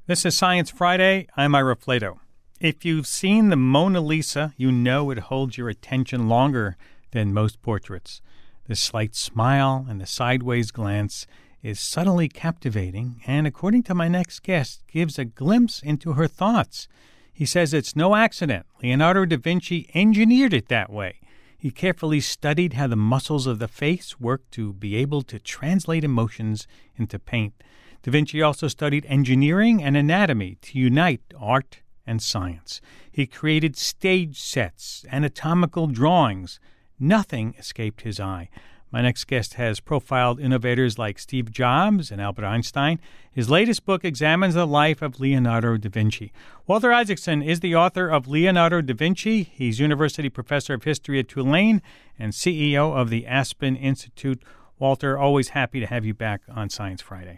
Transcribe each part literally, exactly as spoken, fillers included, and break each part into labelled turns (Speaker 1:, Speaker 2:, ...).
Speaker 1: This is Science Friday. I'm Ira Flato. If you've seen the Mona Lisa, you know it holds your attention longer than most portraits. The slight smile and the sideways glance is subtly captivating, and according to my next guest, gives a glimpse into her thoughts. He says it's no accident. Leonardo da Vinci engineered it that way. He carefully studied how the muscles of the face work to be able to translate emotions into paint. Da Vinci also studied engineering and anatomy to unite art and science. He created stage sets, anatomical drawings. Nothing escaped his eye. My next guest has profiled innovators like Steve Jobs and Albert Einstein. His latest book examines the life of Leonardo da Vinci. Walter Isaacson is the author of Leonardo da Vinci. He's University Professor of History at Tulane and C E O of the Aspen Institute. Walter, always happy to have you back on Science Friday.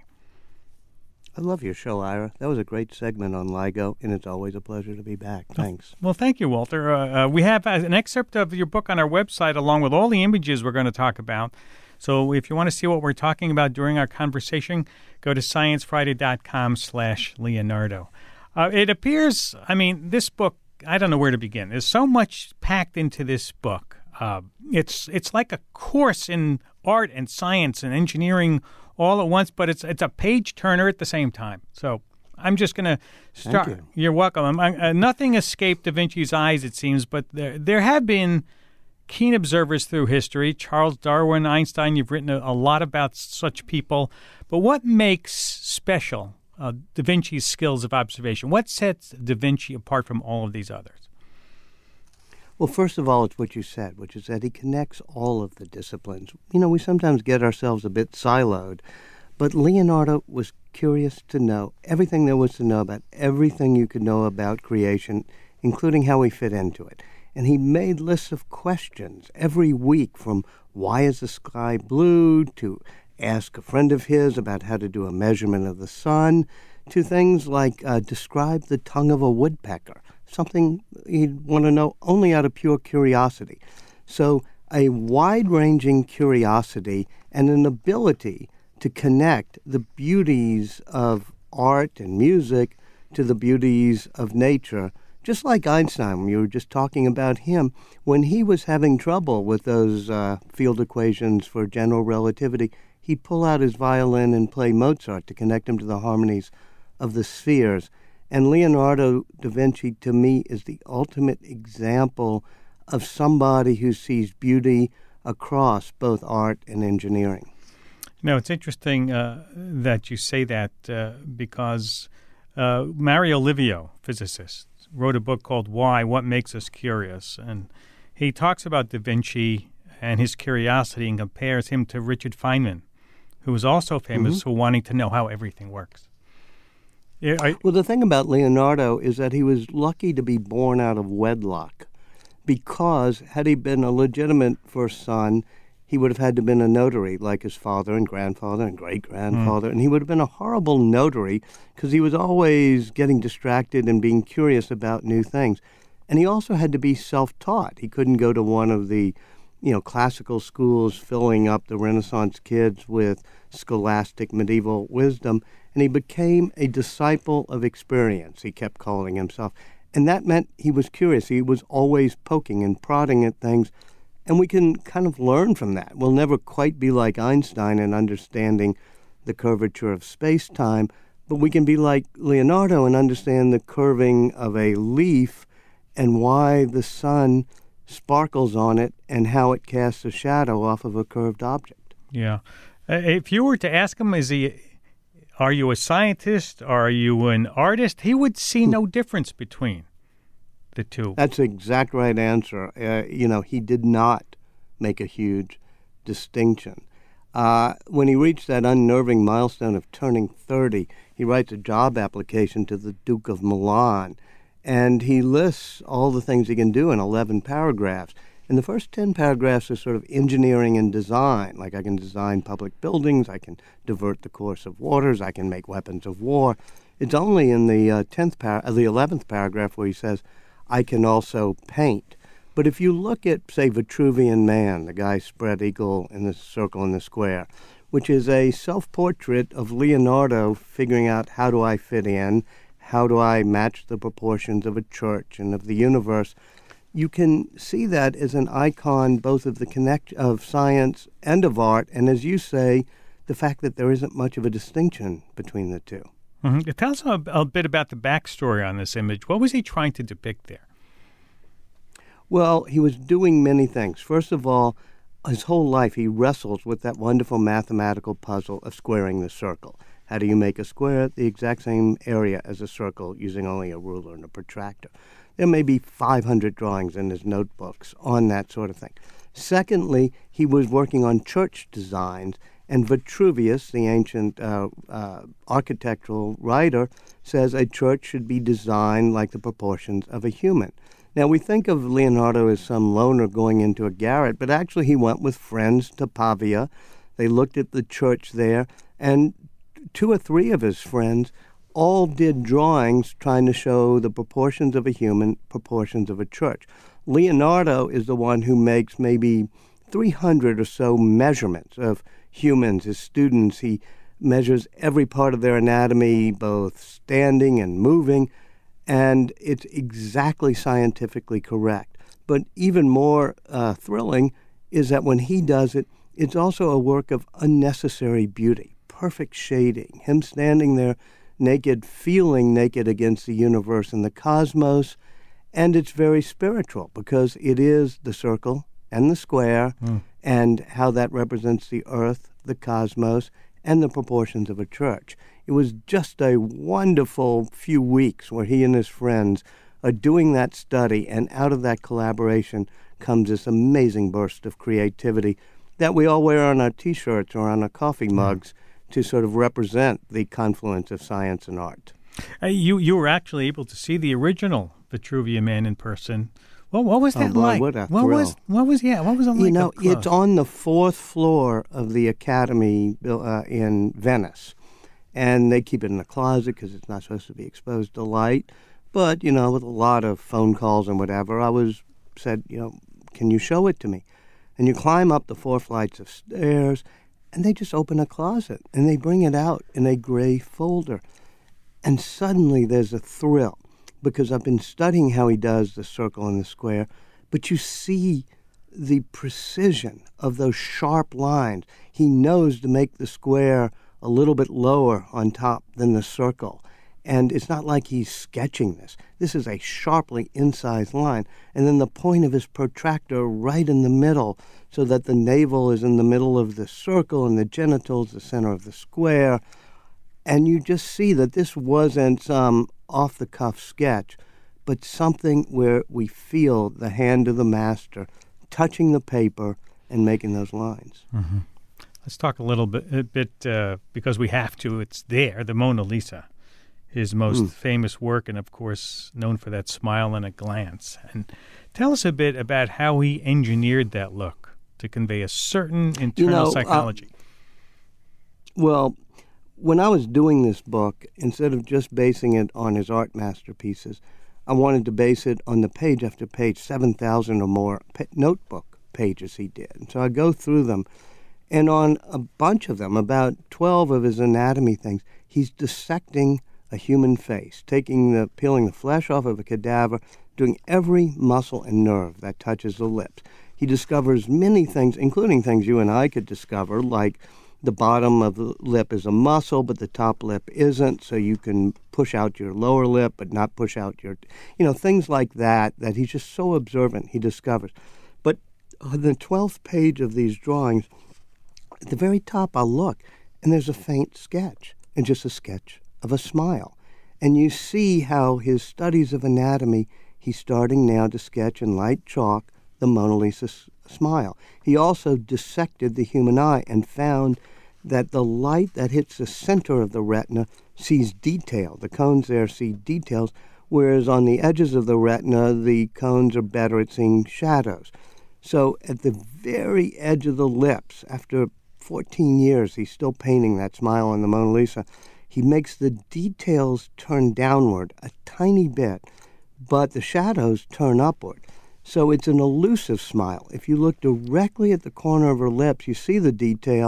Speaker 2: I love your show, Ira. That was a great segment on LIGO, and it's always a pleasure to be back. Thanks.
Speaker 1: Well, thank you, Walter. Uh, uh, we have an excerpt of your book on our website, along with all the images we're going to talk about. So if you want to see what we're talking about during our conversation, go to sciencefriday.com slash Leonardo. Uh, it appears, I mean, this book, I don't know where to begin. There's so much packed into this book. Uh, it's it's like a course in art and science and engineering all at once, but it's it's a page turner at the same time. So I'm just going to start.
Speaker 2: Thank you.
Speaker 1: You're welcome. I'm, uh, nothing escaped Da Vinci's eyes, it seems, but there there have been keen observers through history. Charles Darwin, Einstein, you've written a, a lot about such people. But what makes special uh, Da Vinci's skills of observation? What sets Da Vinci apart from all of these others?
Speaker 2: Well, first of all, it's what you said, which is that he connects all of the disciplines. You know, we sometimes get ourselves a bit siloed, but Leonardo was curious to know everything there was to know about everything you could know about creation, including how we fit into it. And he made lists of questions every week, from why is the sky blue, to ask a friend of his about how to do a measurement of the sun, to things like uh, describe the tongue of a woodpecker, something he'd want to know only out of pure curiosity. So a wide-ranging curiosity and an ability to connect the beauties of art and music to the beauties of nature. Just like Einstein, when you were just talking about him, when he was having trouble with those uh, field equations for general relativity, he'd pull out his violin and play Mozart to connect him to the harmonies of the spheres. And Leonardo da Vinci, to me, is the ultimate example of somebody who sees beauty across both art and engineering.
Speaker 1: Now, it's interesting uh, that you say that uh, because uh, Mario Livio, physicist, wrote a book called Why? What Makes Us Curious? And he talks about Da Vinci and his curiosity and compares him to Richard Feynman, who was also famous mm-hmm. for wanting to know how everything works. Yeah, I,
Speaker 2: well, the thing about Leonardo is that he was lucky to be born out of wedlock, because had he been a legitimate first son, he would have had to have been a notary like his father and grandfather and great-grandfather, mm. and he would have been a horrible notary because he was always getting distracted and being curious about new things. And he also had to be self-taught. He couldn't go to one of the, you know, classical schools filling up the Renaissance kids with scholastic medieval wisdom. And he became a disciple of experience, he kept calling himself. And that meant he was curious. He was always poking and prodding at things. And we can kind of learn from that. We'll never quite be like Einstein in understanding the curvature of space-time, but we can be like Leonardo and understand the curving of a leaf and why the sun sparkles on it and how it casts a shadow off of a curved object.
Speaker 1: Yeah. Uh, if you were to ask him, is he... Are you a scientist? Are you an artist? He would see no difference between the two.
Speaker 2: That's the exact right answer. Uh, you know, he did not make a huge distinction. Uh, when he reached that unnerving milestone of turning thirty, he writes a job application to the Duke of Milan, and he lists all the things he can do in eleven paragraphs. And the first ten paragraphs are sort of engineering and design, like I can design public buildings, I can divert the course of waters, I can make weapons of war. It's only in the uh, tenth par- uh, the eleventh paragraph where he says, I can also paint. But if you look at, say, Vitruvian Man, the guy spread eagle in the circle in the square, which is a self-portrait of Leonardo figuring out how do I fit in, how do I match the proportions of a church and of the universe. You can see that as an icon both of the connect of science and of art, and as you say, the fact that there isn't much of a distinction between the two.
Speaker 1: Mm-hmm. Tell us a, a bit about the backstory on this image. What was he trying to depict there?
Speaker 2: Well, he was doing many things. First of all, his whole life he wrestles with that wonderful mathematical puzzle of squaring the circle. How do you make a square the exact same area as a circle using only a ruler and a protractor? There may be five hundred drawings in his notebooks on that sort of thing. Secondly, he was working on church designs, and Vitruvius, the ancient uh, uh, architectural writer, says a church should be designed like the proportions of a human. Now, we think of Leonardo as some loner going into a garret, but actually he went with friends to Pavia. They looked at the church there, and two or three of his friends all did drawings trying to show the proportions of a human, proportions of a church. Leonardo is the one who makes maybe three hundred or so measurements of humans, his students. He measures every part of their anatomy, both standing and moving, and it's exactly scientifically correct. But even more uh, thrilling is that when he does it, it's also a work of unnecessary beauty, perfect shading, him standing there naked, feeling naked against the universe and the cosmos, and it's very spiritual because it is the circle and the square mm. and how that represents the earth, the cosmos, and the proportions of a church. It was just a wonderful few weeks where he and his friends are doing that study, and out of that collaboration comes this amazing burst of creativity that we all wear on our T-shirts or on our coffee mugs mm. to sort of represent the confluence of science and art.
Speaker 1: Uh, you you were actually able to see the original Vitruvian Man in person. Well, what was that
Speaker 2: oh, boy,
Speaker 1: like?
Speaker 2: What, a
Speaker 1: what
Speaker 2: thrill.
Speaker 1: was what was yeah? What was it like?
Speaker 2: You know,
Speaker 1: up close?
Speaker 2: It's on the fourth floor of the Academy uh, in Venice, and they keep it in a closet because it's not supposed to be exposed to light. But you know, with a lot of phone calls and whatever, I was said, you know, can you show it to me? And you climb up the four flights of stairs, and they just open a closet and they bring it out in a gray folder, and suddenly there's a thrill. Because I've been studying how he does the circle and the square, but you see the precision of those sharp lines. He knows to make the square a little bit lower on top than the circle. And it's not like he's sketching this. This is a sharply incised line. And then the point of his protractor right in the middle, so that the navel is in the middle of the circle and the genitals the center of the square. And you just see that this wasn't some off-the-cuff sketch, but something where we feel the hand of the master touching the paper and making those lines.
Speaker 1: Mm-hmm. Let's talk a little bit, a bit uh, because we have to. It's there, the Mona Lisa, his most mm. famous work, and of course known for that smile and a glance. And tell us a bit about how he engineered that look to convey a certain internal
Speaker 2: you know,
Speaker 1: psychology.
Speaker 2: Uh, well, when I was doing this book, instead of just basing it on his art masterpieces, I wanted to base it on the page after page, seven thousand or more pa- notebook pages he did. And so I go through them, and on a bunch of them, about twelve of his anatomy things, he's dissecting a human face, taking the, peeling the flesh off of a cadaver, doing every muscle and nerve that touches the lips. He discovers many things, including things you and I could discover, like the bottom of the lip is a muscle, but the top lip isn't, so you can push out your lower lip but not push out your, you know, things like that, that he's just so observant, he discovers. But on the twelfth page of these drawings, at the very top I'll look, and there's a faint sketch, and just a sketch of a smile. And you see how his studies of anatomy, he's starting now to sketch in light chalk the Mona Lisa s- smile. He also dissected the human eye and found that the light that hits the center of the retina sees detail. The cones there see details, whereas on the edges of the retina, the cones are better at seeing shadows. So at the very edge of the lips, after fourteen years, he's still painting that smile on the Mona Lisa. He makes the details turn downward a tiny bit, but the shadows turn upward. So it's an elusive smile. If you look directly at the corner of her lips, you see the detail,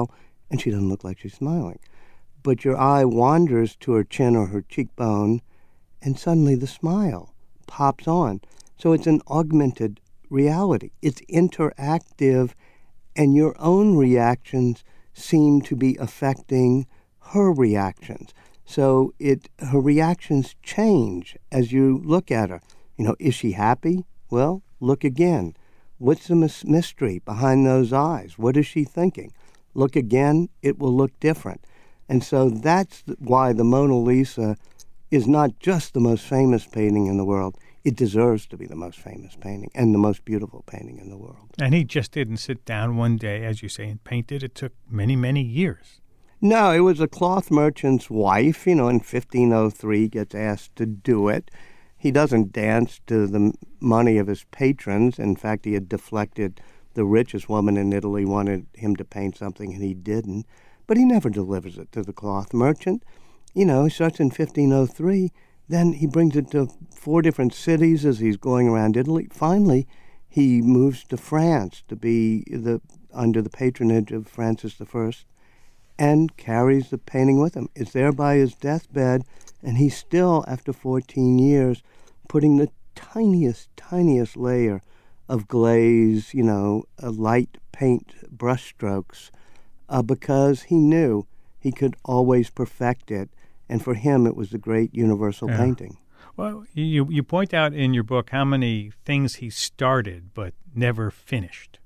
Speaker 2: and she doesn't look like she's smiling. But your eye wanders to her chin or her cheekbone, and suddenly the smile pops on. So it's an augmented reality. It's interactive, and your own reactions seem to be affecting her reactions. So it her reactions change as you look at her. You know, is she happy? Well, look again. What's the mis- mystery behind those eyes? What is she thinking? Look again, it will look different. And so that's why the Mona Lisa is not just the most famous painting in the world. It deserves to be the most famous painting and the most beautiful painting in the world.
Speaker 1: And he just didn't sit down one day, as you say, and paint it. It took many, many years.
Speaker 2: No, it was a cloth merchant's wife, you know, in fifteen oh three, gets asked to do it. He doesn't dance to the money of his patrons. In fact, he had deflected the richest woman in Italy, wanted him to paint something, and he didn't. But he never delivers it to the cloth merchant. You know, he starts in fifteen oh three, then he brings it to four different cities as he's going around Italy. Finally, he moves to France to be the under the patronage of Francis the First and carries the painting with him. It's there by his deathbed, and he's still, after fourteen years, putting the tiniest, tiniest layer of glaze, you know, uh, light paint brushstrokes, uh, because he knew he could always perfect it, and for him it was the great universal
Speaker 1: Yeah.
Speaker 2: painting.
Speaker 1: Well, you you point out in your book how many things he started but never finished.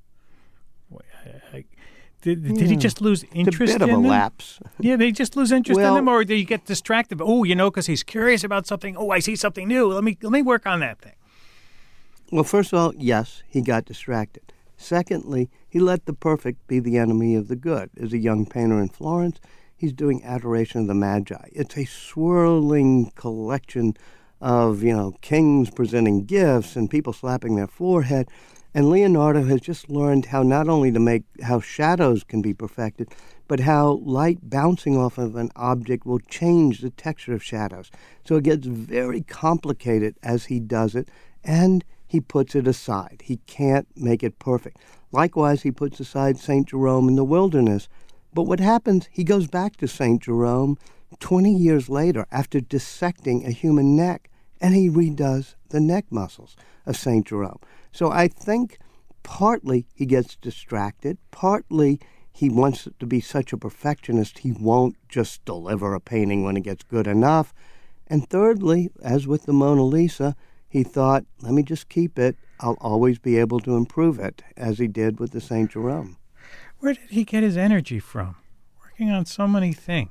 Speaker 1: Did, did he
Speaker 2: Yeah.
Speaker 1: just lose interest
Speaker 2: It's a bit
Speaker 1: in
Speaker 2: of a
Speaker 1: them?
Speaker 2: lapse.
Speaker 1: Yeah, they just lose interest
Speaker 2: Well-
Speaker 1: in them, or did he get distracted? Oh, you know, because he's curious about something. Oh, I see something new. Let me let me work on that thing.
Speaker 2: Well, first of all, yes, he got distracted. Secondly, he let the perfect be the enemy of the good. As a young painter in Florence, he's doing Adoration of the Magi. It's a swirling collection of, you know, kings presenting gifts and people slapping their forehead. And Leonardo has just learned how not only to make, how shadows can be perfected, but how light bouncing off of an object will change the texture of shadows. So it gets very complicated as he does it, and he puts it aside. He can't make it perfect. Likewise, he puts aside Saint Jerome in the wilderness. But what happens, he goes back to Saint Jerome twenty years later after dissecting a human neck, and he redoes the neck muscles of Saint Jerome. So I think partly he gets distracted, partly he wants to be such a perfectionist he won't just deliver a painting when it gets good enough. And thirdly, as with the Mona Lisa, he thought, let me just keep it. I'll always be able to improve it, as he did with the Saint Jerome.
Speaker 1: Where did he get his energy from? Working on so many things.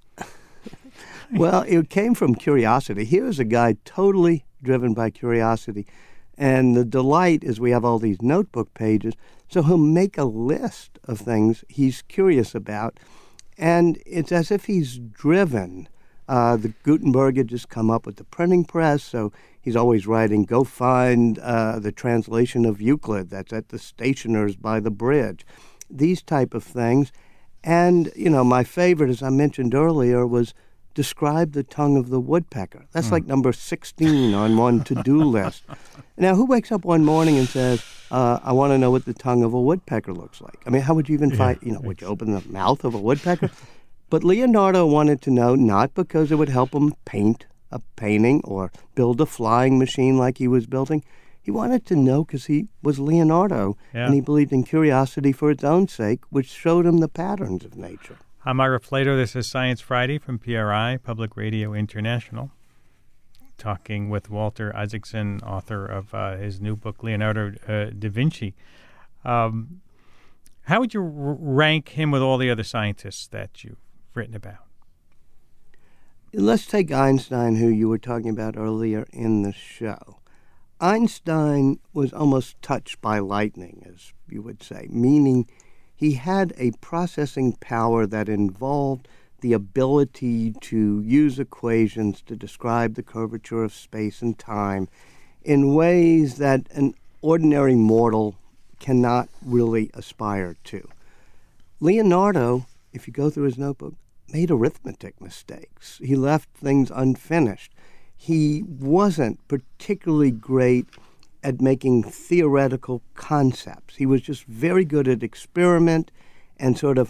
Speaker 2: Well, it came from curiosity. Here is a guy totally driven by curiosity. And the delight is we have all these notebook pages, so he'll make a list of things he's curious about, and it's as if he's driven. Uh, the Gutenberg had just come up with the printing press, so he's always writing, go find uh, the translation of Euclid that's at the stationer's by the bridge, these type of things. And, you know, my favorite, as I mentioned earlier, was describe the tongue of the woodpecker. That's like number sixteen on one to-do list. Now, who wakes up one morning and says, uh, I want to know what the tongue of a woodpecker looks like? I mean, how would you even
Speaker 1: Yeah,
Speaker 2: find, you know, would you open the mouth of a woodpecker? But Leonardo wanted to know, not because it would help him paint a painting or build a flying machine like he was building. He wanted to know because he was Leonardo,
Speaker 1: Yeah.
Speaker 2: and he believed in curiosity for its own sake, which showed him the patterns of nature.
Speaker 1: I'm Ira Flato. This is Science Friday from P R I, Public Radio International. Talking with Walter Isaacson, author of uh, his new book, Leonardo uh, da Vinci. Um, how would you r- rank him with all the other scientists that you've written about?
Speaker 2: Let's take Einstein, who you were talking about earlier in the show. Einstein was almost touched by lightning, as you would say, meaning he had a processing power that involved the ability to use equations to describe the curvature of space and time in ways that an ordinary mortal cannot really aspire to. Leonardo, if you go through his notebook, made arithmetic mistakes. He left things unfinished. He wasn't particularly great at making theoretical concepts. He was just very good at experiment and sort of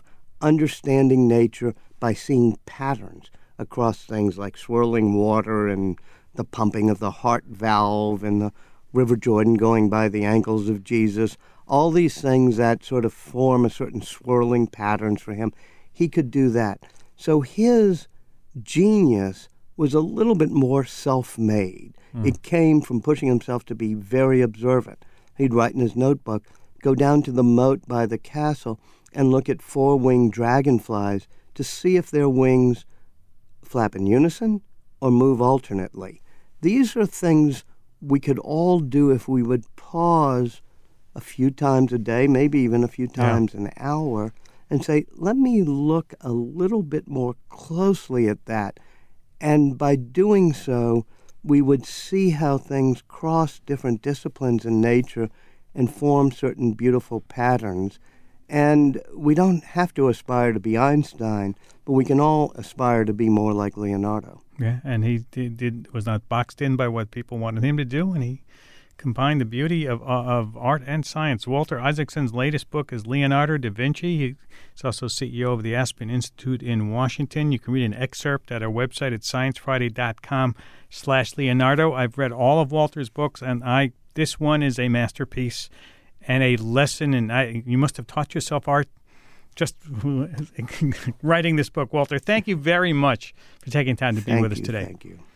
Speaker 2: understanding nature by seeing patterns across things like swirling water and the pumping of the heart valve and the River Jordan going by the ankles of Jesus, all these things that sort of form a certain swirling patterns for him. He could do that. So his genius was a little bit more self-made. Mm. It came from pushing himself to be very observant. He'd write in his notebook, go down to the moat by the castle and look at four-winged dragonflies to see if their wings flap in unison or move alternately. These are things we could all do if we would pause a few times a day, maybe even a few times yeah. an hour, and say, let me look a little bit more closely at that. And by doing so, we would see how things cross different disciplines in nature and form certain beautiful patterns. And we don't have to aspire to be Einstein, but we can all aspire to be more like Leonardo.
Speaker 1: Yeah, and he did, did was not boxed in by what people wanted him to do, and he combined the beauty of of art and science. Walter Isaacson's latest book is Leonardo da Vinci. He's also C E O of the Aspen Institute in Washington. You can read an excerpt at our website at science friday dot com slash Leonardo. I've read all of Walter's books, and I this one is a masterpiece and a lesson. And I, you must have taught yourself art just writing this book. Walter, thank you very much for taking time to be
Speaker 2: thank
Speaker 1: with us
Speaker 2: you,
Speaker 1: today.
Speaker 2: Thank you.